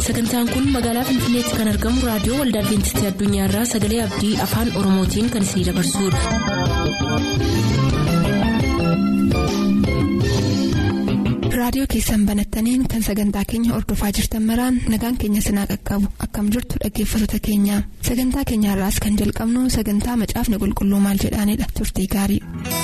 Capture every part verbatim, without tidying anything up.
Sagantaan kun magaalaa Finfinneetti kan argamu raadiyoo Waldaa Adventistii Addunyaarraa Sagalee Abdii Afaan Oromootiin kan isinidabarsudha. Raadiyoo keessan banattaniin kan sagantaa keenya hordofaa jirtan maraan nagaan keenya sinaa qaqqabu akkam jirtu dhaggeeffattoota keenya. Sagantaa keenyaarraas kan jalqabnu sagantaa macaafni qulqulluu maal jedhaanidha. Turtii gaarii.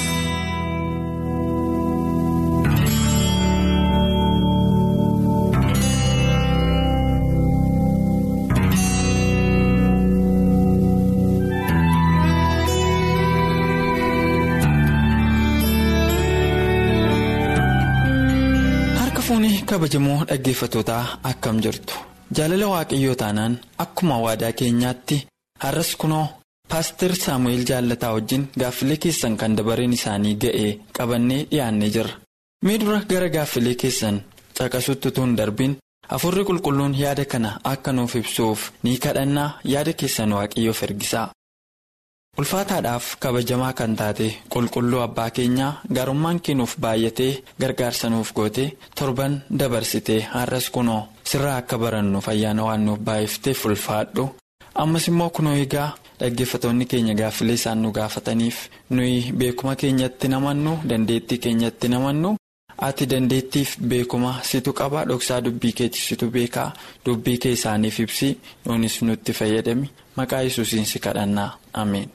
Kabajamoo dhaggeeffattootaa akkam jirtu jaalala waaqayyoo taanaan akkuma waadaa keenyaatti har'as kunoo paaster Saamu'eel Jaallataa wajjin gaaffilee keessan kan dabareen isaanii ga'ee qabannee dhiyaannee jirra. Mee dura gara gaaffilee keessan caqasutti utuu hin darbiin hafuurri qulqulluun yaada kana akka nuuf ibsuuf ni kadhannaa yaada keessan waaqayyoof ergisaa. Ulfaataadhaaf kabajamaa kan taate qulqulluu abbaa keenyaa gaarummaan kennuuf baay'atee gargaarsa nuuf goote torban dabarsitee har'as kunoo sirraa akka barannuuf ayyaana waan nuuf baay'ifteef ulfaadhu. Ammas immoo kunoo egaa dhaggeeffattoonni keenya gaaffilee isaan nu gaafataniif nuyi beekuma keenyatti namannu dandeettii keenyatti namannu ati dandeettiif beekuma situ qaba dhoksaa dubbii keetti situ beekaa dubbii kee isaaniif ibsi nuunis nutti fayyadami maqaa Yesuusiin si kadhannaa ameen.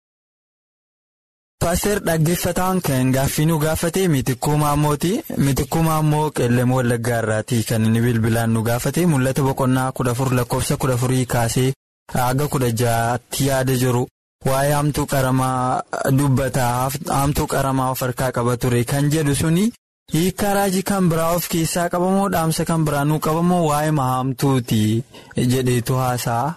Paaster dhaggeeffataan kan gaaffii nu gaafate Mitikkuu Maammooti. Mitikkuu Maammoo Qeellam Wallaggaa irraati kan inni bilbilaan nu gaafate mul'ata boqonnaa kudha afur lakkoofsa kudha afurii kaasee haga kudha ja'aatti yaada jiru waa'ee haamtuu qaramaa dubbataa haamtuu qaramaa of harkaa qaba ture kan jedhu suni hiikaa raajii kan biraa of keessaa qabamoo dhaamsa kan biraanuu qabamoo waa'ee haamtuuti jedheetu haasaa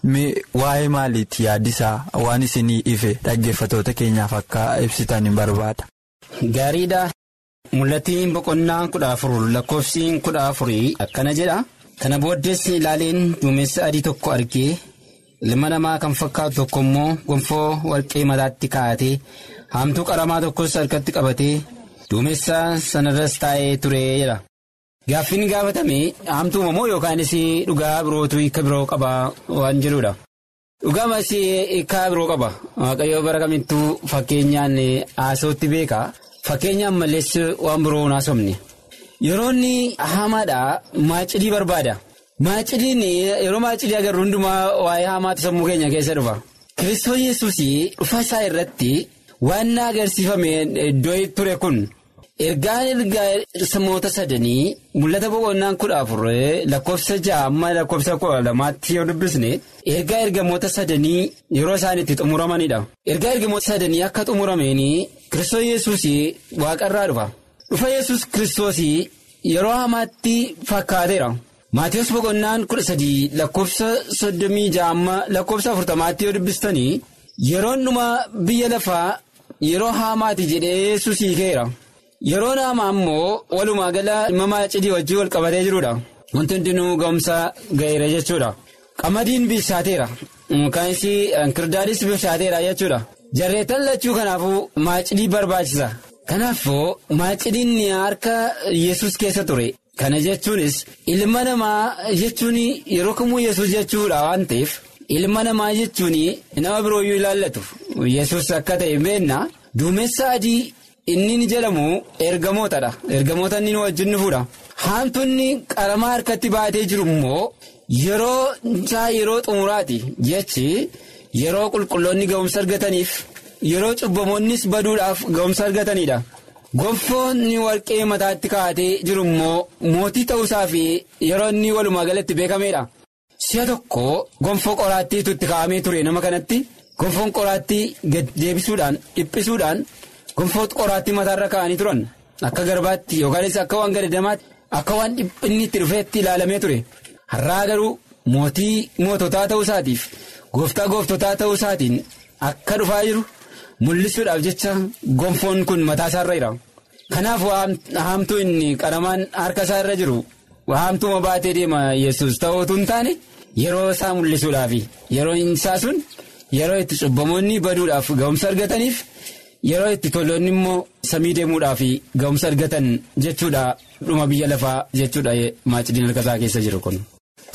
waa'ee maaliitti yaaddisaa waan isinii ife dhaggeeffattoota keenyaaf akka ibsitan hin barbaada. Gaariidha. Mul'atiin boqonnaa kudha afur lakkoofsiin kudha afurii akkana jedha. Kana booddees ilaaleen duumessa adii tokko argee ilma namaa kan fakkaatu tokko immoo gonfoo warqee mataatti kaa'atee haamtuu qaramaa tokkos harkatti qabatee duumessa sanarras taa'ee ture jedha. Gaaffiin gaafatame haamtuuma moo yookaanis dhugaa birootu hiika biroo qaba waan jedhudha. Dhugaamas hiika biroo qaba. Waaqayyo bara kamittuu fakkeenyaan haasootti beeka. Fakkeenyaan malees waan biroo hin haasofne. Yeroonni haamaadhaa maacidii barbaada. Maacidiin yeroo maacidii agarru hundumaa waa'ee haamaatu sammuu keenya keessa dhufa. Kiristoos Yesuus dhufa isaa irratti waan na agarsiifame iddoo ture kun ergaan ergaa samoota sadanii mul'ata boqonnaan kudha afur lakkoofsa ja'a amma lakkoofsa kudha lamaatti yoo dubbisne ergaa ergamoota sadanii yeroo isaan itti xumuramanidha. Ergaa ergamoota sadanii akka xumurameenii Kiristoos Yesuus waaqarraa dhufa. Dhufa Yesuus Kiristoos yeroo hamaatti fakkaateera. Maatiyus boqonnaan kudha sadii lakkoofsa soddomii ja'a amma lakkoofsa afurtamaatti yoo dubbistanii yeroon dhuma biyya lafaa yeroo haamaati jedhee Yesuus hiikeera. Yeroon haamaa immoo walumaa gala dhimma maacidii wajjin wal qabatee jirudha. Wanti hundinuu ga'umsa ga'eera jechuudha. Qamadiin bilchaateera. Kaanis kirdaadis bilchaateera jechuudha. Jarreetan lachuu kanaafuu maacidii barbaachisa. Kanaafuu maacidiin harka Yesuus keessa ture. Kana jechuunis ilma namaa jechuun yeroo kamuu Yesuus jechuudha waan ta'eef ilma namaa jechuun nama birooyyuu ilaallatu. Yesuus akka ta'e beekna duumessa adii inni jedhamu ergamootadha. Ergamoota inni wajjin dhufuudha. Haamtuunni qaramaa harkatti baatee jiru immoo yeroo isaa yeroo xumuraati jechi yeroo qulqulloonni ga'umsa argataniif yeroo cubbamoonnis baduudhaaf ga'umsa argatanidha. Gonfoonni warqee mataatti kaa'atee jiru immoo mootii ta'uusaa fi yeroo inni walumaa galatti beekameedha. Si'a tokko gonfoo qoraattiitu itti kaa'amee ture nama kanatti gonfoon qoraattii gad deebisuudhaan dhiphisuudhaan gonfoo qoraattii mataarra kaa'anii turan akka garbaatti yookaanis akka waan gadadamaatti akka waan dhiphinni itti dhufeetti ilaalamee ture. Har'aa garuu mootii moototaa ta'uusaatiif gooftaa gooftotaa ta'uusaatiin akka dhufaa jiru mul'isuudhaaf jecha gonfoon kun mataa isaarra jira. Kanaaf haamtuu inni qaramaan harka isaa irra jiru haamtuuma baatee deema Yesuus ta'uutu hin taane yeroo isaa mul'isuudhaaf yeroo isaa sun yeroo itti cubbamoonni baduudhaaf ga'umsa argataniif yeroo itti toloonni immoo samii deemuudhaaf ga'umsa argatan jechuudha dhuma biyya lafaa jechuudha maacidiin harka isaa keessa jiru kun.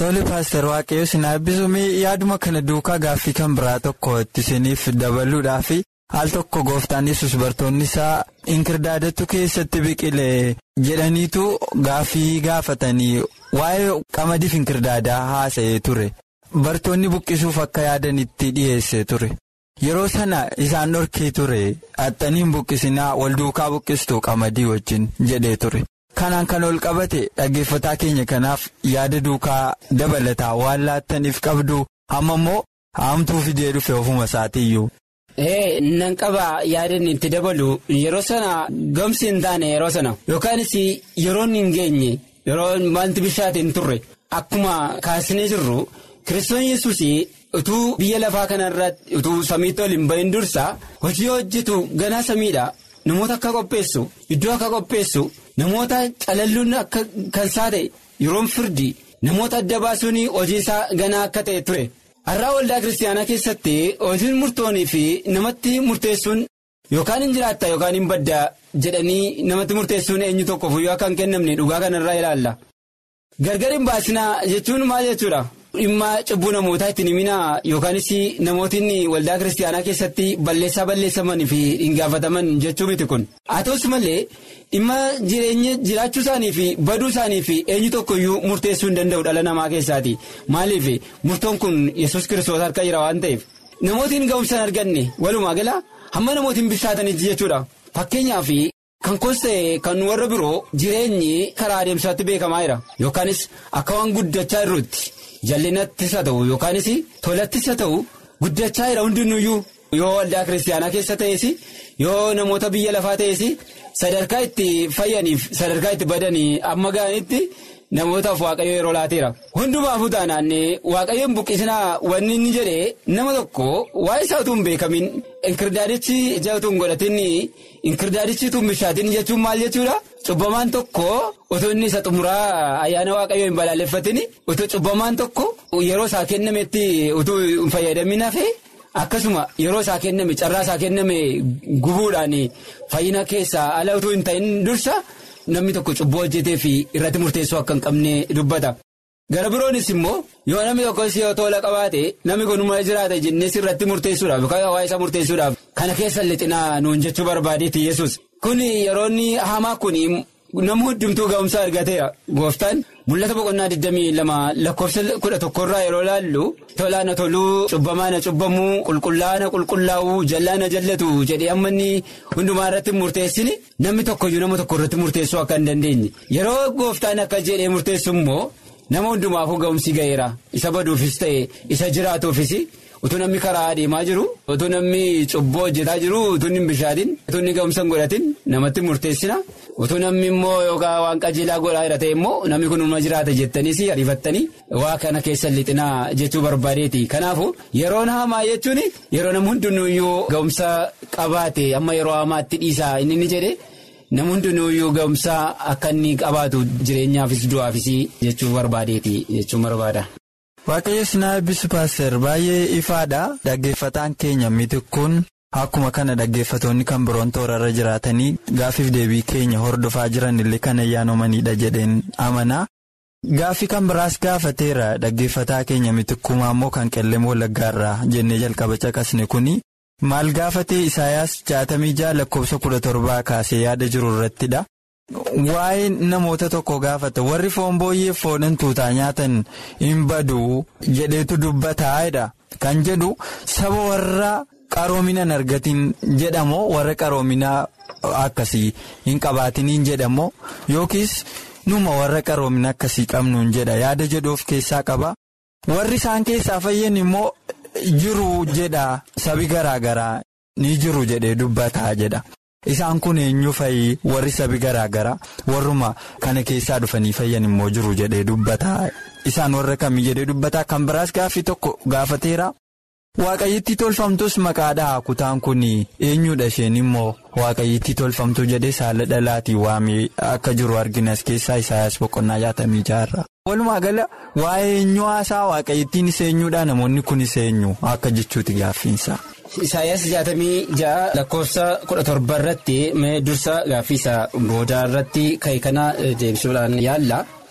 Tole paaster waaqayyo isin eebbisuu yaaduma kana duukaa gaaffii kan biraa tokko itti isiniif dabaluudhaaf al tokko gooftaan yesus bartoonni isaa inkirdaadatu keessatti biqile jedhaniitu gaaffii gaafatanii waa'ee qamadiif inkirdaadaa haasa'ee ture bartoonni buqqisuuf akka yaadanitti dhiyeesse ture yeroo sana isaan dhorkee ture haxxaniin buqqisinaa wal duukaa buqqistu qamadii wajjin jedhee ture. Kanaan kan ol qabate dhaggeeffataa keenya kanaaf yaada duukaa dabalataa waan laattaniif qabdu amma immoo haamtuu fidee dhufe ofuma isaatiiyyuu. Ee nan qaba yaadni itti dabalu yeroo sana gamsi hin taane yeroo sana yookaanis yeroo hin geenye yeroo wanti bishaatiin turre akkuma kaasnee jirru Kiristoon Yesuus utuu biyya lafaa kanarratti utuu samiitti ol hin bahin dursa hojii hojjetu ganaa samiidha. Namoota akka qopheessu iddoo akka qopheessu namoota calalluun akka kan saate yeroon firdi namoota adda baasuun hojii isaa ganaa akka ta'e ture. Har'aa waldaa kiristaanaa keessatti hojiin murtoonii fi namatti murteessuun yookaan hin jiraatta yookaan hin baddaa jedhanii namatti murteessuun eenyu tokkoof yoo akka hin kennamne dhugaa kanarraa ilaalla. Gargar hin baasinaa jechuun maal jechuudha? Dhimma cubbuu namootaa ittiin himinaa yookaanis namootni waldaa kiristaanaa keessatti balleessaa balleessamanii fi hin gaafataman jechuu miti kun. Haa ta'us malee dhimma jireenya jiraachuu isaanii fi baduu isaanii fi eenyu tokkoyyuu murteessuu hin danda'u dhala namaa keessaati. Maaliif murtoon kun yesus kiristoos harka jira waan ta'eef namootiin ga'umsa hin arganne walumaa gala hamma namootiin bishaatanitti jechuudha. Fakkeenyaaf kan koosta'e kan warra biroo jireenyi karaa adeemsaatti beekamaa jira yookaanis akka waan guddachaa jirrutti. Jallinattis haa ta'u yookaanis tolattis haa ta'u guddachaa jira hundinuyyuu yoo waldaa kiristaanaa keessa ta'es yoo namoota biyya lafaa ta'es sadarkaa itti fayyaniif sadarkaa itti badanii amma ga'anitti namootaaf waaqayyo yeroo laateera. Hundumaafuu taanaan waaqayyoon buqqisinaa wanni inni jedhee nama tokko waa'ee isaa utuu hin beekamin inkirdaadichi ija utuu hin godhatin inkirdaadichi utuu hin bishaatin jechuun maal jechuudha? Cubbamaan tokko utuu inni isa xumuraa ayyaana waaqayyoo hin balaaleffatin utuu cubbamaan tokko yeroo isaa kennametti utuu hin fayyadamin hafe akkasuma yeroo isaa kenname carraa isaa kenname gubuudhaan fayyina keessaa ala utuu hin ta'in dursa namni tokko cubbuu hojjetee fi irratti murteessuu akka hin qabne dubbata. Gara biroonis immoo yoo namni tokko yoo tola qabaate namni kun maal jiraata jennees irratti murteessuudhaaf yookaan hawaasa isaa murteessuudhaaf kana keessa lixinaa nuun jechuu barbaadeeti Yesuus. Kun yeroonni hamaa kun nama hundumtuu ga'umsa argateera gooftaan mul'ata boqonnaa digdamii lama lakkoofsa kudha tokkorraa yeroo laallu tolaana toluu cubbamaana cubbamuu qulqullaana qulqullaa'uu jallaana jallatu jedhee amma inni hundumaa irratti murteessini namni tokkoyyuu nama tokko irratti murteessuu akka hin dandeenye yeroo gooftaan akka jedhee murteessu immoo nama hundumaafuu ga'umsi ga'eera isa baduufis ta'e isa jiraatuufis. Utuu namni karaa adeemaa jiru utuu namni cubboo hojjetaa jiru utuu hin bishaatin utuu inni ga'umsa hin godhatin namatti murteessina utuu namni immoo yookaan waan qajeelaa godhaa jira ta'e immoo namni kun uma jiraata jettaniis ariifattanii waa kana keessa lixinaa jechuu barbaadeeti. Kanaafu yeroo hamaa jechuun yeroo namni hundinuyyuu ga'umsa qabaate amma yeroo hamaatti dhiisaa inni ni jedhe namni hundinuyyuu ga'umsa akka inni qabaatu jireenyaafis du'aafis jechuu barbaadeeti jechuun barbaada. Waaqayyo sinaa eebbisu paaster baay'ee ifaadha dhaggeeffataan keenya miti kun akkuma kana dhaggeeffatoonni kan biroon toorarra jiraatanii gaaffiif deebii keenya hordofaa jiran illee kan ayyaanomanidha jedheen amana. Gaaffii kan biraas gaafateera dhaggeeffataa keenya miti kuma ammoo kan qellem wallaggaarraa jennee jalqaba caqasne kuni maal gaafatee Isaayaas jaatamii jaha lakkoofsa kudha torbaa kaasee yaada jiru irrattidha. Waa'ee namoota tokko gaafata warri foon booyyee foon tuutaa nyaatan hin badu jedheetu dubbataa'edha kan jedhu saba warra qaroomina hin argatin jedhamoo warra qaroomina akkasii hin qabaatiniin jedhamoo yookiis numa warra qaroomina akkasii qabnuun jedha yaada jedhu of keessaa qaba warri isaan keessaa fayyan immoo jiru jedha sabi garaa garaa ni jiru jedhee dubbataa jedha. Isaan kun eenyu fa'i warri sabi garaa garaa warruma kana keessaa dhufanii fayyan immoo jiru jedhee dubbataa isaan warra kamii jedhee dubbataa kan biraas gaaffii tokko gaafateera waaqayyittii tolfamtus maqaadhaa kutaan kun eenyudha isheen immoo waaqayyittii tolfamtuu jedhee saala dhalaatii waamee akka jiru arginas keessaa Isaayaas boqonnaa jaatamii jaha. Walumaa gala waa'ee eenyu haasaa waaqayyittiin isa eenyudha namoonni kunis eenyu akka jechuuti gaaffiinsa. Isaayaas jaatamii jaha lakkoofsa kudha torba irratti mee dursa gaaffiisa boodaa irratti ka'e kana deebisuudhaan yaalla.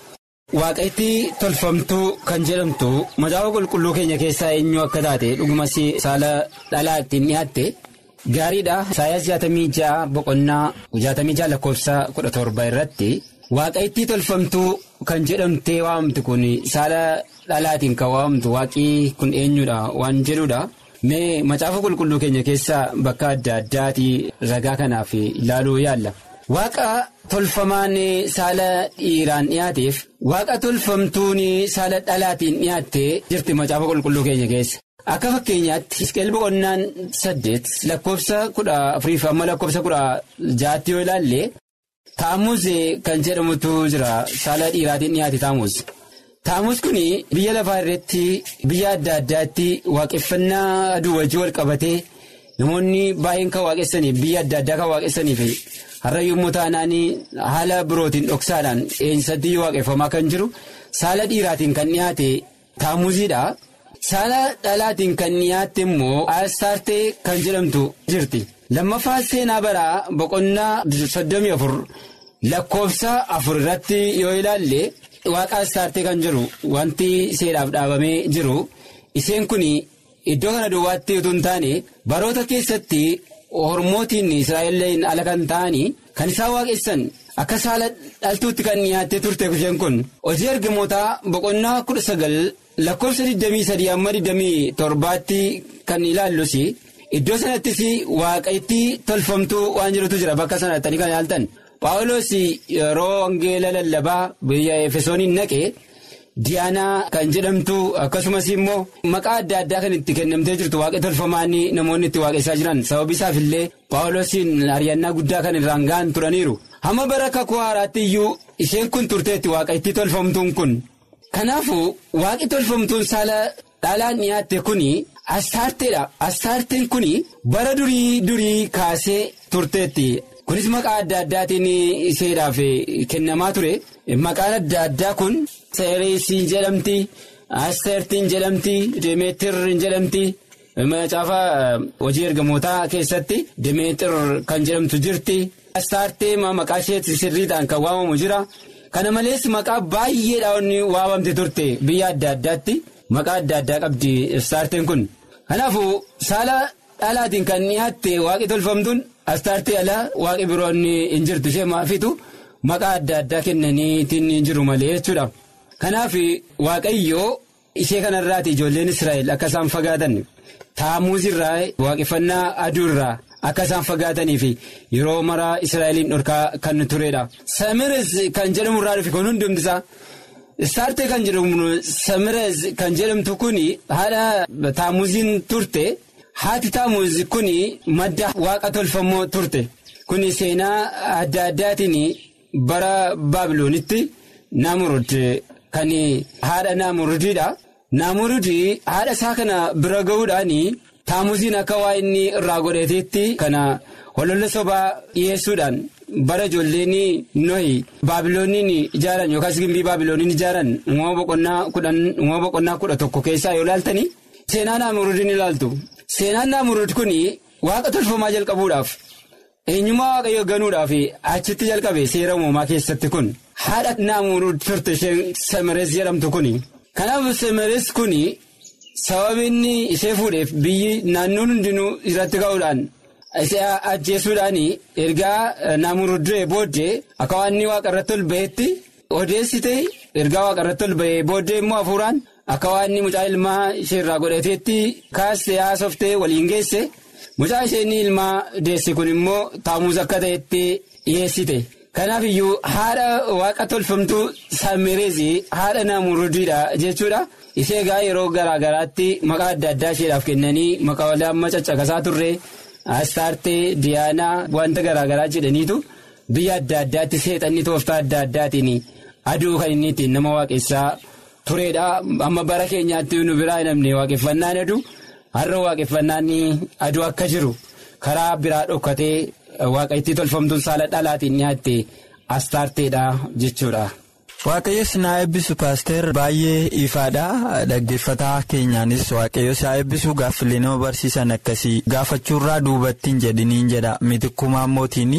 Waaqaytii tolfamtuu kan jedhamtu macaafa qulqulluu keenya keessaa eenyu akka taate dhugumas saala dhalaattiin dhiyaatte gaariidha. Isaayaas jaatamii ja'a boqonnaa jaatamii ja'a lakkoofsa kudha torba irratti waaqaytii tolfamtuu kan jedhamtee waamamtu kun saala dhalaatiin kan waamamtu waaqii kun eenyudha waan jedhudha. Mee macaafa qulqulluu keenya keessaa bakka adda addaati ragaa kanaaf ilaaluu yaalla. Waaqa tolfamaan saala dhiiraan dhiyaateef waaqa tolfamtuun saala dhalaatiin dhiyaattee jirti macaafa qulqulluu keenya keessa. Akka fakkeenyaatti Hisqeel boqonnaan saddeet lakkoofsa kudha afuriif amma lakkoofsa kudha ja'aatti yoo ilaalle Taamuuz kan jedhamutu jira saala dhiiraatiin dhiyaate Taamuuz. Taamuuz kun biyya lafaa irratti biyya adda addaatti waaqeffannaa aduu wajjin wal qabatee namoonni baay'een kan waaqessaniif biyya adda addaa kan waaqessaniif har'a yommuu taanaan haala birootiin dhoksaadhaan eenyisatti waaqeffamaa kan jiru saala dhiiraatiin kan dhiyaate Taamuuzidha. Saala dhalaatiin kan dhiyaatte immoo Astaartee kan jedhamtu jirti. Lammaffaa seenaa baraa boqonnaa soddomii afur lakkoofsa afur irratti yoo ilaalle waaqa Astaartee kan jiru wanti seeraaf dhaabamee jiru isheen kun iddoo kana duwwaatti utuu hin taane baroota keessatti hormootiin Israa'eliin ala kan ta'anii kan isaan waaqessan akka saala dhaltuutti kan dhiyaattee turte isheen kun hojii ergamootaa boqonnaa kudha sagal lakkoofsa digdamii sadii amma digdamii torbaatti kan ilaallus iddoo sanattis waaqaytii tolfamtuu waan jirutu jira bakka sanatti kan ilaaltan. Paawuloos yeroo wangeela lallabaa biyya Efesooniin naqee Diyaanaa kan jedhamtu akkasumas immoo maqaa adda addaa kan itti kennamtee jirtu waaqa tolfamaan namoonni itti waaqessaa jiran sababii isaaf illee Paawuloosiin ari'annaa guddaa kan irraan ga'an turaniiru. Hamma bara kakuu haaraatti iyyuu isheen kun turteetti waaqaytii tolfamtuun kun. Kanaafuu waaqi tolfamtuun saala dhalaan dhiyaatte kun Astaarteedha. Astaarteen kun bara durii durii kaasee turteetti. Kunis maqaa adda addaatiin isheedhaaf kennamaa ture. Maqaan adda addaa kun Seereesiin jedhamti, Asteertiin jedhamti, Demeetirriin jedhamti. Macaafa hojii ergamootaa keessatti Demeetir kan jedhamtu jirti. Astaartee maqaa ishee sirriidhaan kan waamamu jira. Kana malees maqaa baay'eedhaan waamamte turte biyya adda addaatti maqaa adda addaa qabdi Astaarteen kun. Kanaafuu saala dhalaatiin kan dhiyaatte waaqi tolfamtuun Astaartee alaa waaqi biroon hin jirtu ishee maafitu maqaa adda addaa kennaniitiin jiru malee jechuudha. Kanaaf waaqayyoo ishee kanarraati ijoolleen Israa'el akka isaan fagaatan Taamuuzirraa waaqeffannaa aduurraa akka isaan fagaataniif yeroo maraa Israa'eliin dhorkaa kan turedha. Samirees kan jedhamu irraa dhufe kun hundumtisaa Astaartee kan jedhamu Samirees kan jedhamtu kun haadha Taamuuziin turte. Haati Taamuuz kun madda waaqa tolfamoo turte. Kun seenaa adda addaatiin bara Baabiloonitti Naamurud kan haadha Naamurudiidha. Naamurudii haadha isaa kana bira ga'uudhaan Taamuuziin akka waa inni irraa godhateetti kana hololla sobaa dhiyeessuudhaan bara ijoolleen Nohi Baabilooniin ijaaran yookaas gimbii Baabilooniin ijaaran uumama boqonnaa kudhan uumama boqonnaa kudha tokko keessaa yoo ilaaltanii seenaa Naamurudiin ilaaltu. Seenaan Naamurud kun waaqa tolfamaa jalqabuudhaaf eenyummaa waaqayyoo ganuudhaaf achitti jalqabe seera uumamaa keessatti kun haadha Naamurud turte isheen Samirees jedhamtu kun. Kanaaf Samirees kun sababni ishee fuudheef biyyi naannoon hundinuu irratti ka'uudhaan ishee ajjeesuudhaan ergaa Naamurud du'ee booddee akka waan inni waaqa irratti ol ba'etti odeessite ergaa waaqa irratti ol ba'ee booddee immoo hafuuraan. Akka waan inni mucaa ilmaa ishee irraa godhateetti kaastee haasoftee waliin geesse mucaa isheen ilmaa deesse kun immoo Taamuuz akka ta'etti dhiyeessite. Kanaaf iyyuu haadha waaqa tolfamtuu Samirees haadha Naamurudiidha jechuudha. Ishee egaa yeroo garaa garaatti maqaa adda addaa isheedhaaf kennanii maqaa amma caccaqasaa turre Astaartee Diyaanaa wanta garaa garaa jedhaniitu biyya adda addaatti seexanni tooftaa adda addaatiin aduu kan inni ittiin nama waaqessaa. Tureedha amma bara keenyaatti nu biraa namni waaqeffannaan aduu har'a waaqeffannaan aduu akka jiru karaa biraa dhokkatee waaqaytii tolfamtuun saala dhalaatiin dhiyaatte Astaarteedha jechuudha. Waaqayyoos naa eebbisu paaster baay'ee ifaadha dhaggeeffataa keenyaanis waaqayyoos haa eebbisu gaaffilee nama barsiisan akkasii gaafachuurraa duubattiin jedhiniin jedha mitikkumaa mootiin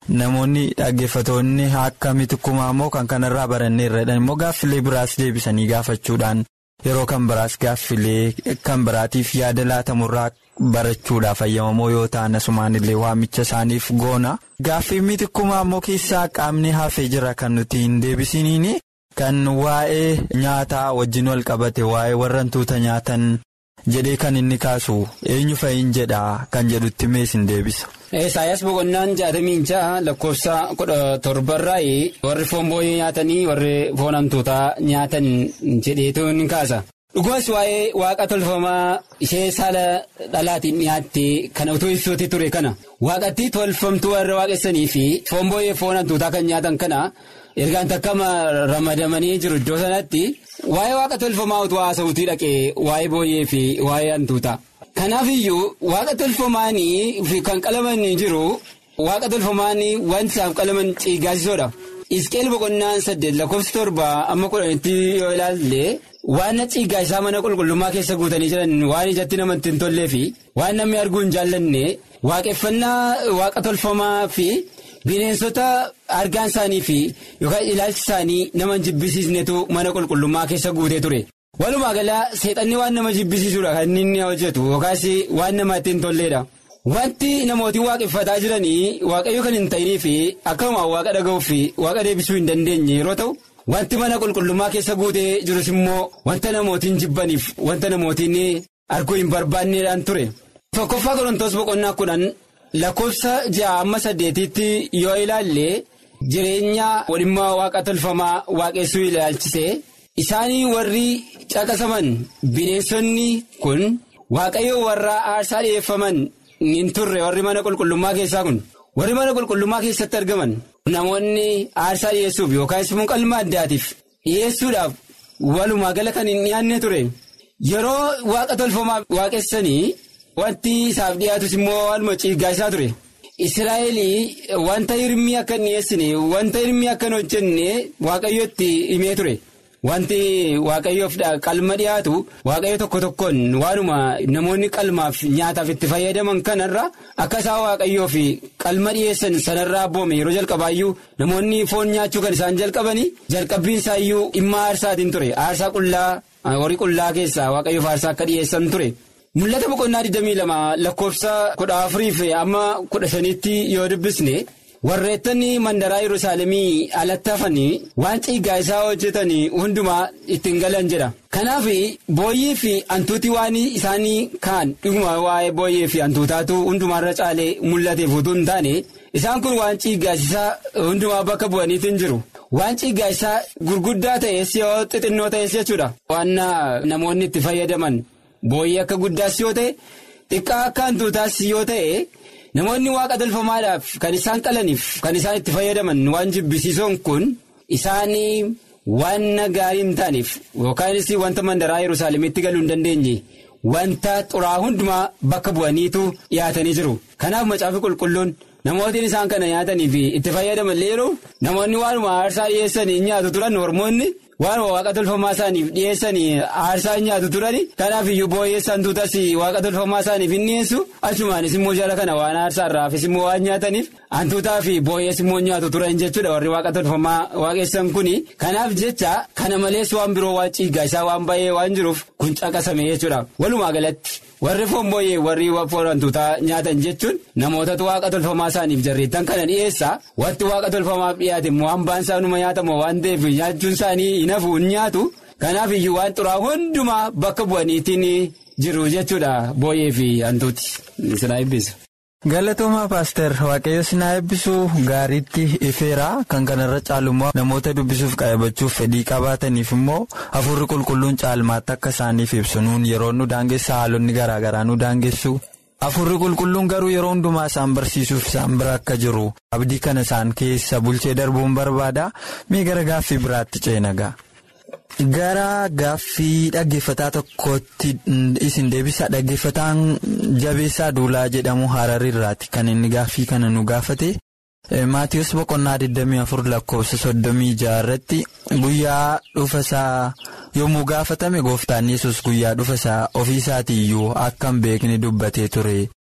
namoonni dhaggeeffatoonni akka mitikkumaa immoo kan kanarraa baranneerradha immoo gaaffilee biraas deebisanii gaafachuudhaan yeroo kan biraas gaaffilee kan biraatiif yaada laatamurraa barachuudhaaf ayyamamoo yoo ta'an asumaan illee waamicha isaaniif goona. Gaaffii mitikkumaa immoo keessaa qaamni hafee jira kan nuti hin deebisiniin kan waa'ee nyaataa wajjin wal qabate waa'ee warra hantuuta nyaatan jedhee kan inni kaasu eenyu fa'iin jedha kan jedhutti mees hin deebisa. Isaayyaas boqonnaan jaatamii ja'a lakkoofsa kudha torbarraa'ee warri foon booyyee nyaatanii warri foon hantuutaa nyaatan jedheetu ni kaasa. Dhugumas waa'ee waaqa tolfamaa ishee saala dhalaatiin dhiyaatte kana utuu ibsuutti ture kana waaqatti tolfamtuu warra waaqessanii fi foon booyyee foon hantuutaa kan nyaatan kana ergaan takkama ramadamanii jiru iddoo sanatti waa'ee waaqa tolfamaa utuu haasa'uutii dhaqee waa'ee booyyee fi waa'ee hantuutaa. Kanaaf iyyuu waaqa tolfamaanii kan qalamanii jiru waaqa tolfamaanii wanti isaaf qalaman ciiggaasisoodha. Isqeel boqonnaan saddeet lakkoofsi torba amma kudhanitti yoo ilaalle waan ciiggaa isaa mana qulqullummaa keessa guutanii jiran waan ijatti namatti hin tollee fi waan namni arguu hin jaallanne waaqeffannaa waaqa tolfamaa fi bineensota argaan isaanii fi yookaan ilaalchi isaanii nama jibbisiisnetu mana qulqullummaa keessa guutee ture. Walumaa galaa seexanni waan nama jibbisiisuudha kan inni hojjetu yookaas waan namatti hin tolleedha. Wanti namooti waaqeffataa jiranii waaqayyo kan hin ta'inii fi akkasuma waaqa dhaga'uu fi waaqa deebisuu hin dandeenye yeroo ta'u wanti mana qulqullummaa keessa guutee jirus immoo wanta namootiin jibbaniif wanta namootiin arguu hin barbaanneedhaan ture. Tokkoffaa Qorontoos boqonnaa kudhan lakkoofsa ja'a amma saddeetitti yoo ilaalle jireenya walhimmaa waaqa tolfamaa waaqessuu ilaalchise. Isaanii warri caqasaman bineensonni kun waaqayyo warra aarsaa dhiyeeffaman hin turre warri mana qulqullummaa keessaa kun warri mana qulqullummaa keessatti argaman namoonni aarsaa dhiyeessuuf yookaan immoo qalma addaatiif dhiyeessuudhaaf walumaa gala kan hin dhiyaanne ture yeroo waaqa tolfamaa waaqessanii wanti isaaf dhiyaatus immoo waluma ciiggaa isaa ture. Israa'elii wanta hirmii akka hin dhiyeessine wanta hirmii akka hin hojjenne waaqayyotti himee ture. Wanti waaqayyoof qalma dhiyaatu waaqayyo tokko tokkoon waanuma namoonni qalmaaf nyaataaf itti fayyadaman kanarra akka isaan waaqayyoof qalma dhiyeessan sanarraa boome yeroo jalqabaayyuu namoonni foon nyaachuu kan isaan jalqabanii jalqabbiin isaayyuu dhimma aarsaatiin ture aarsaa qullaa horii qullaa keessaa waaqayyoof aarsaa akka dhiyeessan ture. Mul'ata boqonnaa digdamii lama lakkoofsa kudha afurii fi amma kudha shaniitti yoo dubbisne. Warreettonni mandaraa Yerusaalemii alatti hafanii waan ciiggaa isaa hojjetanii hundumaa ittiin galan jedha. Kanaaf booyyee fi hantuuti waan isaanii kaan dhuguma waa'ee booyyee fi hantuutaatu hundumaarra caalee mul'ateef utuu hin taane isaan kun waan ciiggaa isaa hundumaa bakka bu'aniitiin jiru. Waan ciiggaa isaa gurguddaa ta'es yoo xixinnoo ta'es jechuudha. Waan namoonni itti fayyadaman booyyee akka guddaas yoo ta'e xiqqaa akka hantuutaas yoo ta'e. Namoonni waaqa tolfamaadhaaf kan isaan qalaniif kan isaan itti fayyadaman waan jibbisiisoon kun isaanii waan gaarii hin taaneef yookaanis wanta mandaraa Yerusaalemitti galuu hin dandeenye wanta xuraa hundumaa bakka bu'aniitu dhiyaatanii jiru. Kanaaf macaafi qulqulluun namootiin isaan kana nyaatanii fi itti fayyadaman yeroo namoonni waanuma aarsaa dhiyeessanii nyaatu turan hormoonni waanuma waaqa tolfamaa isaaniif dhiyeessanii aarsaa nyaatu turani kanaaf iyyuu booyyeessa hantuutas waaqa tolfamaa isaaniif hin dhiyeessu achumaanis immoo jala kana waan aarsaa irraafis immoo waan nyaataniif hantuutaa fi booyyeessi immoo nyaatu turan jechuudha warri waaqa tolfamaa waaqessan kuni kanaaf jecha kana malees waan biroo waan ciiggaa isaa waan baay'ee waan jiruuf kun caqasame jechuudha walumaa galatti. Warri foon booyyee warri foon hantuutaa nyaatan jechuun namootatu waaqa tolfamaa isaaniif jarreettan kana dhiyeessa wanti waaqa tolfamaaf dhiyaate immoo hambaan isaanuma nyaatamu waan ta'eef nyaachuun isaanii hin hafu hin nyaatu kanaaf iyyuu waan xuraa hundumaa bakka bu'aniitiin jiru jechuudha booyyee fi hantuuti sinaa eebbisu. Galatoomaa paaster waaqayyo sinaa eebbisuu gaariitti ifeera kan kanarra caalummaa namoota dubbisuuf qayyabachuuf fedhii qabaataniif immoo hafuurri qulqulluun caalmaatti akka isaaniif ibsu nuun yeroo nu daangessa haalonni garaagaraa nu daangessu hafuurri qulqulluun garuu yeroo hundumaa isaan barsiisuuf isaan bira akka jiru abdii kana isaan keessa bulchee darbuun barbaada mee gara gaaffii biraatti ceenagaa. Gara gaaffii dhaggeeffataa tokkotti isin deebisa dhaggeeffataan jabeessaa duulaa jedhamu Hararirraati kan inni gaaffii kana nu gaafate Maatiyus boqonnaa digdamii afur lakkoofsa soddomii jaha irratti guyyaa dhufasaa yommuu gaafatame gooftaan Yesuus guyyaa dhufasaa ofii isaatii iyyuu akka hin beekne dubbatee ture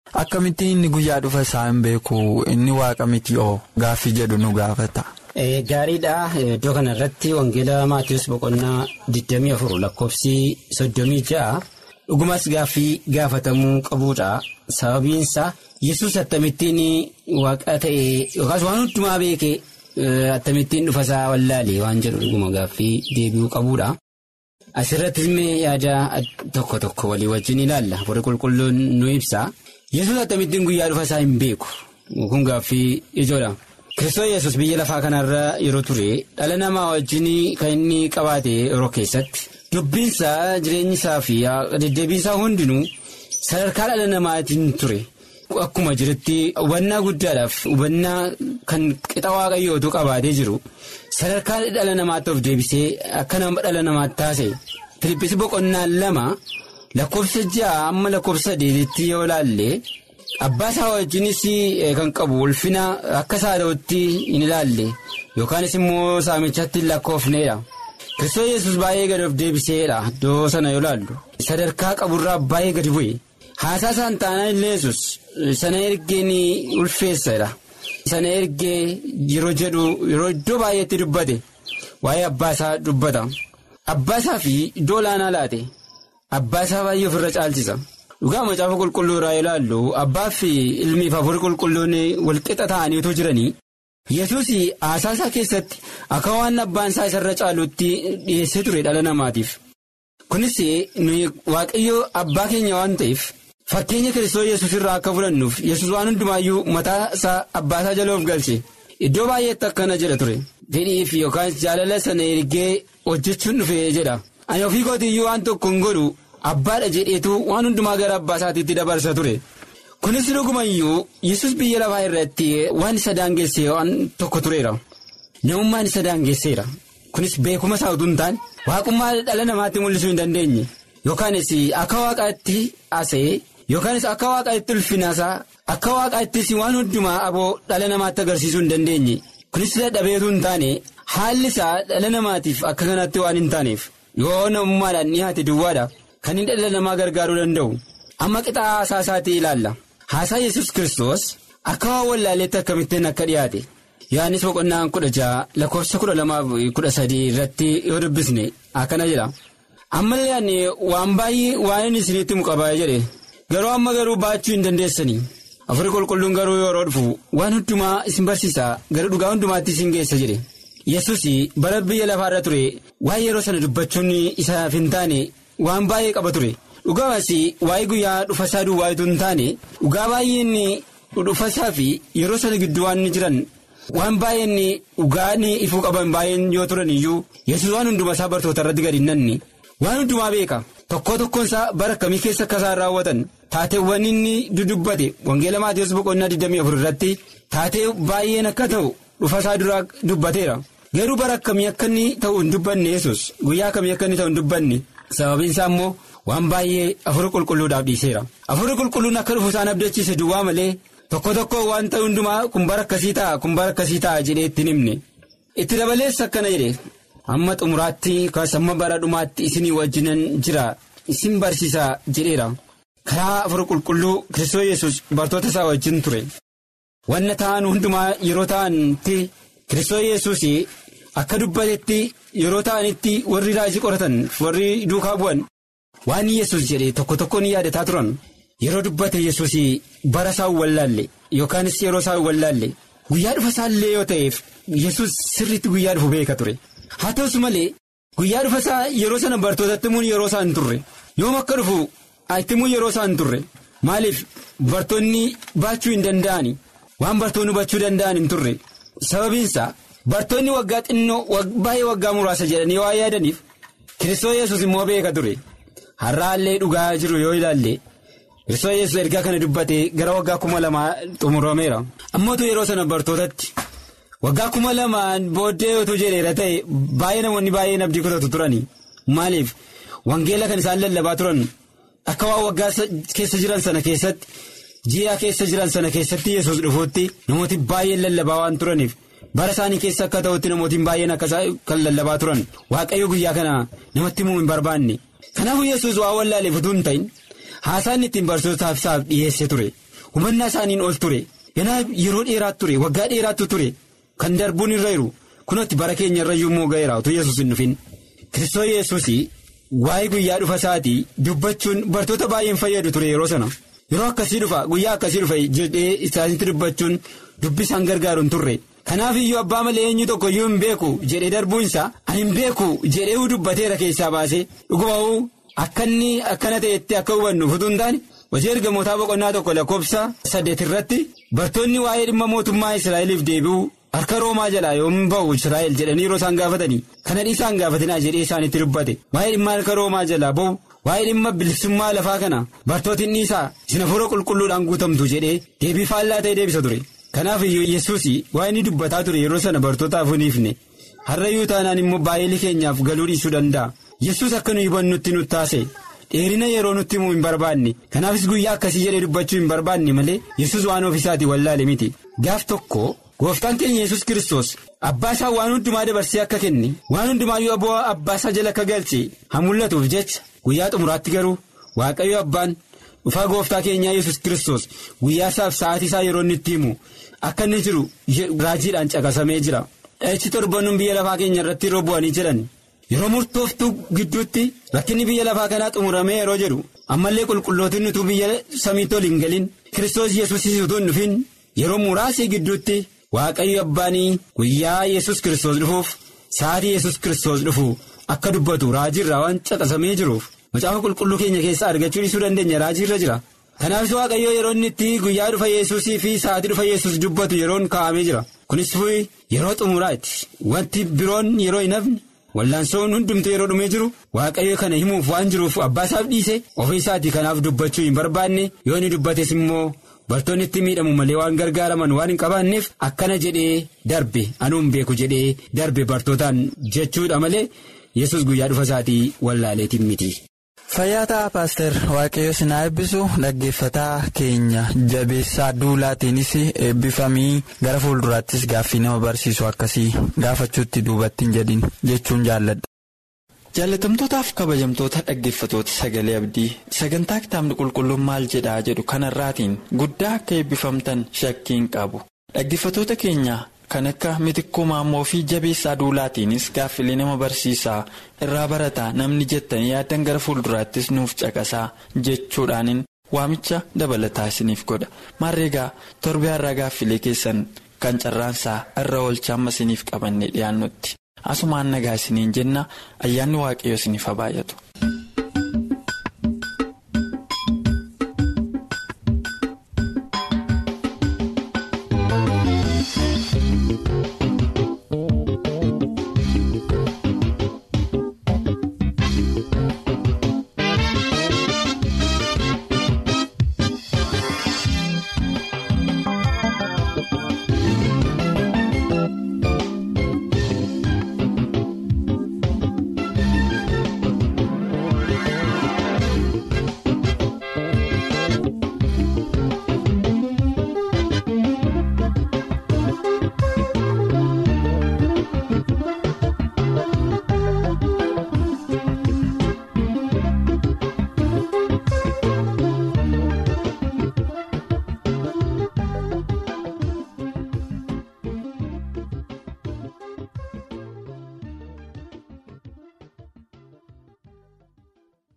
Akkamitti inni guyyaa dhufa isaa hin beeku inni waaqa miti oo gaaffii jedhu nu gaafata. Gaariidha. Iddoo kanarratti wangeela Maatiyus boqonnaa digdamii afur lakkoofsi soddomii ja'a dhugumas gaaffii gaafatamuu qabuudha. Sababiinsa Yesuus akkamittiin waaqa ta'e yookaas waan hundumaa beekee akkamittiin dhufa isaa wallaalee waan jedhu dhuguma gaaffii deebi'uu qabuudha. Asirratti illee yaada tokko tokko walii wajjin ilaalla. Hafuurri qulqulluun nu ibsa. Yesuus akkamittiin guyyaa dhufa isaa hin beeku. Kun gaaffii ijoodha. Kiristoos Yesuus biyya lafaa kanarra yeroo ture dhala namaa wajjin kan inni qabaate yeroo keessatti dubbiinsaa jireenyisaa fi deddeebiinsaa hundinuu sadarkaa dhala namaatiin ture. Akkuma jirutti hubannaa guddaadhaaf hubannaa kan qixa waaqayyootu qabaatee jiru sadarkaa dhala namaatti of deebisee akka nama dhala namaatti taasise. Filiippis boqonnaan lama lakkoofsa ja'a amma lakkoofsa saddeetitti yoo ilaalle. Abbaa isaa wajjinis kan qabu ulfina akka saada'utti hin ilaalle yookaanis immoo saamichatti hin lakkoofneedha. Kiristoos Yesuus baay'ee gadi of deebiseedha. Iddoo sana yoo ilaallu sadarkaa qaburraa baay'ee gadi bu'e. Haasaa isaan taanaan illee Yesuus sana ergee ni ulfeessadha. Sana ergee yeroo jedhu yeroo iddoo baay'eetti dubbate waa'ee abbaa isaa dubbata. Abbaa isaa fi iddoo olaanaa laate abbaa isaa baay'ee ofirra caalchisa. Dhugaa macaafa qulqulluu irraa ilaallu abbaa fi ilmii fi hafuurri qulqulluun walqixa ta'anii otoo jiranii Yesuus haasaa isaa keessatti akka waan abbaan isaa isarra caalutti dhiyeessee ture dhala namaatiif. Kunis waaqayyoo abbaa keenya waan ta'eef fakkeenya Kiristoos Yesuus irraa akka fudhannuuf Yesuus waan hundumaayyuu mataa isaa abbaa isaa jala of galche. Iddoo baay'eetti akkana jedha ture. Fedhii fi yookaan jaalala sana ergee hojjechuun dhufee jedha. Ani ofii kootiyyuu waan tokko hin godhu. Abbaadha jedheetu waan hundumaa gara abbaa isaatiitti dabarsa ture. Kunis dhugumayyuu Yesuus biyya lafaa irratti waan isa daangessee waan tokko tureera. Namummaan isa daangesseera. Kunis beekuma isaa utuu hin taane waaqummaa dhala namaatti mul'isuu hin dandeenye. Yookaanis akka waaqaatti haasa'ee yookaanis akka waaqaatti ulfinaasaa akka waaqaattis waan hundumaa aboo dhala namaatti agarsiisuu hin dandeenye. Kunis dadhabeetu hin taane haalli isaa dhala namaatiif akka kanatti waan hin taaneef yoo namummaadhaan dhiyaate duwwaadha. Kan inni dhala namaa gargaaruu danda'u amma qixa haasaa isaatii ilaalla. Haasaa Yesuus Kiristoos akka waan wallaaleetti akkamittiin akka dhiyaate Yohaannis boqonnaan kudha ja'a lakkoofsa kudha lamaaf kudha sadii irratti yoo dubbisne akkana jedha. Ammallee ani waan baay'ee waan inni isinitti himu qaba jedhe garuu amma garuu baachuu hin dandeessanii. Hafuurri qulqulluun garuu yeroo dhufu waan hundumaa isin barsiisa gara dhugaa hundumaatti isin geessa jedhe. Yesuus bara biyya lafaarra ture waan yeroo sana dubbachuun isaaf hin taane. Waan baay'ee qaba ture dhugaas waa'ee guyyaa dhufa isaa duwwaayitu hin taane dhugaa baay'een dhufa isaa fi yeroo sana gidduu waan jiran waan baay'een dhugaan ifuu qaban baay'een yoo turan iyyuu Yesuus waan hundumaa isaa bartoota irratti gadi hin nanne waan hundumaa beeka tokko tokkoon isaa bara akkamii keessa akka isaan raawwatan taateewwan inni dudubbate wangeela Maatiyus boqonnaa digdamii afur irratti taatee baay'een akka ta'u dhufa isaa duraa dubbateera garuu bara akkamii akka inni ta'u hin dubbanne Yesuus guyyaa akkamii akka inni ta'u hin dubbanne. Sababiin isaa immoo waan baay'ee hafuura qulqulluudhaaf dhiiseera. Hafuurri qulqulluun akka dhufu isaan abdachiise duwwaa malee tokko tokko waan ta'e hundumaa kun bara akkasii ta'a kun bara akkasii ta'a jedhee itti himne. Itti dabalees akkana jedhe amma xumuraatti kaas amma bara dhumaatti isinii wajjinan jira isin barsiisaa jedheera. Karaa hafuura qulqulluu Kiristoos Yesuus bartoota isaa wajjin ture. Wanna ta'an hundumaa yeroo ta'anitti Kiristoos Yesuus. Akka dubbatetti yeroo ta'anitti warri raajii qoratan warri duukaa bu'an waan Yesuus jedhe tokko tokko ni yaadataa turan yeroo dubbate Yesuus bara isaa wallaalle yookaanis yeroo isaa wallaalle guyyaa dhufa isaallee yoo ta'eef Yesuus sirriitti guyyaa dhufu beeka ture. Haa ta'us malee guyyaa dhufa isaa yeroo sana bartootatti himuun yeroo isaa hin turre yoom akka dhufu itti himuun yeroo isaa hin turre maaliif bartoonni baachuu hin danda'ani waan bartoonni hubachuu danda'an hin turre sababiinsaa. Bartoonni waggaa xinnoo baay'ee waggaa muraasa jedhanii waa yaadaniif Kiristoos Yesuus immoo beeka ture. Har'aallee dhugaa jiru yoo ilaalle Kiristoos Yesuus ergaa kana dubbatee gara waggaa kuma lamaa xumurameera. Ammootu yeroo sana bartootatti waggaa kuma lamaan booddee yotu jedheera ta'e baay'ee namoonni baay'een abdii kutatu turani. Maaliif wangeela kan isaan lallabaa turan akka waan waggaa keessa jiran sana keessatti ji'a keessa jiran sana keessatti Yesuus dhufuutti namooti baay'een lallabaa waan turaniif. Bara isaanii keessa akka ta'utti namootiin baay'een akkasaa kan lallabaa turan waaqayyo guyyaa kana namatti himuu hin barbaanne. Kanaafuu Yesuus waa wallaaleef utuu hin ta'in haasaan ittiin barsiisotaaf isaaf dhiyeesse ture hubannaa isaaniin ol ture. Kanaaf yeroo dheeraatu ture waggaa dheeraatu ture kan darbuun irra jiru kunatti bara keenya irra immoo ga'eera utuu Yesuus hin dhufin. Kiristoos Yesuus waa'ee guyyaa dhufa isaatii dubbachuun bartoota baay'een fayyadu ture yeroo sana. Yeroo akkasii dhufa guyyaa akkasii dhufa jedhee isaanitti dubbachuun dubbisaan gargaaru hin turre. Kanaaf iyyuu abbaa malee eenyu tokko iyyuu hin beeku jedhee darbuunsaa ani hin beeku jedhee dubbateera keessaa baasee dhugubaa'uu akka inni akkana ta'etti akka hubannu utuu hin taane hojii ergamootaa boqonnaa tokko lakkoofsa saddeet irratti bartoonni waa'ee dhimma mootummaa Israa'eliif deebi'u harka roomaa jalaa yoom ba'u Israa'el jedhanii yeroo isaan gaafatanii kana dhiisaan gaafatinaa jedhee isaanitti dubbate waa'ee dhimma harka roomaa jalaa ba'u waa'ee dhimma bilisummaa lafaa kana bartootiin dhiisaa isin hafuura qulqulluudhaan guutamtu jedhee deebii faallaa ta'e deebisa ture. Kanaaf iyyuu Yesuus waa'ee inni dubbataa ture yeroo sana bartootaaf hin ifne har'ayyuu taanaan immoo baay'ee keenyaaf galuu dhiisuu danda'a. Yesuus akka nuyi hubannutti nutti taase dheerina yeroo nutti himuu hin barbaanne kanaafis guyyaa akkasii jedhee dubbachuu hin barbaanne malee Yesuus waan ofiisaatii wallaale miti. Gaaf tokko gooftaan keenya Yesuus Kiristoos abbaa isaa waan hundumaa dabarsee akka kenne waan hundumaayyuu abbaa abbaa isaa jala akka galche haa mul'atuuf jecha guyyaa xumuraatti garuu waaqayyo abbaan dhufaa gooftaa keenyaa Yesuus Kiristoos guyyaa isaaf sa'aatii isaa yeroo inni itti himu akka inni jiru raajiidhaan caqasamee jira. Eechi torbannuun biyya lafaa keenya irratti yeroo bu'anii jiran yeroo murtooftuu gidduutti rakkinni biyya lafaa kanaa xumuramee yeroo jedhu ammallee qulqullootiin utuu biyya samiitti ol hin galin Kiristoos Yesuus utuu hin dhufin yeroo muraasii gidduutti waaqayyo abbaanii guyyaa Yesuus Kiristoos dhufuuf sa'aatii Yesuus Kiristoos dhufu akka dubbatu raajiirraa waan caqasamee jiruuf macaafa qulqulluu keenya keessaa argachuu dhiisuu dandeenya raajiirra jira. Kanaafis waaqayyo yeroo inni itti guyyaa dhufa Yesuusii fi sa'aatii dhufa Yesuus dubbatu yeroon kaa'amee jira. Kunis yeroo xumuraatti wanti biroon yeroo hin hafne wallaansoon hundumtu yeroo dhumee jiru waaqayyo kana himuuf waan jiruuf abbaa isaaf dhiise ofii isaatii kanaaf dubbachuu hin barbaanne yoo inni dubbates immoo bartoonni itti miidhamu malee waan gargaaraman waan hin qabaanneef akkana jedhee darbe anuun beeku jedhee darbe bartootaan jechuudha malee Yesuus guyyaa dhufa isaatii wallaaleetiin miti. Fayyataa Paaster Waaqayyo sinaa eebbisu dhaggeeffataa keenya jabeessaa duulaatiinis eebbifamii gara fuulduraattis gaaffii nama barsiisu akkasii gaafachuutti duubatti hin jedhin jechuun jaalladha. Jaalatamtootaaf kabajamtoota dhaggeeffatoota sagalee abdii sagantaa kitaabni qulqulluun maal jedhaa jedhu kanarraatiin guddaa akka eebbifamtan shakkiin qabu dhaggeeffatoota keenya. Kan akka Mitikkuu Maammoo fi Jabeessaa Duulaatiinis gaaffilee nama barsiisaa irraa barataa namni jettanii yaadan gara fuulduraattis nuuf caqasaa jechuudhaanin waamicha dabalataa isiniif godha. Maarreegaa torbee har'aa gaaffilee keessan kan carraansaa irra oolcha amma isiniif qabannee dhiyaannutti. Asumaan nagaa isiniin jenna ayyaanni waaqayyo isiniif haa baay'atu.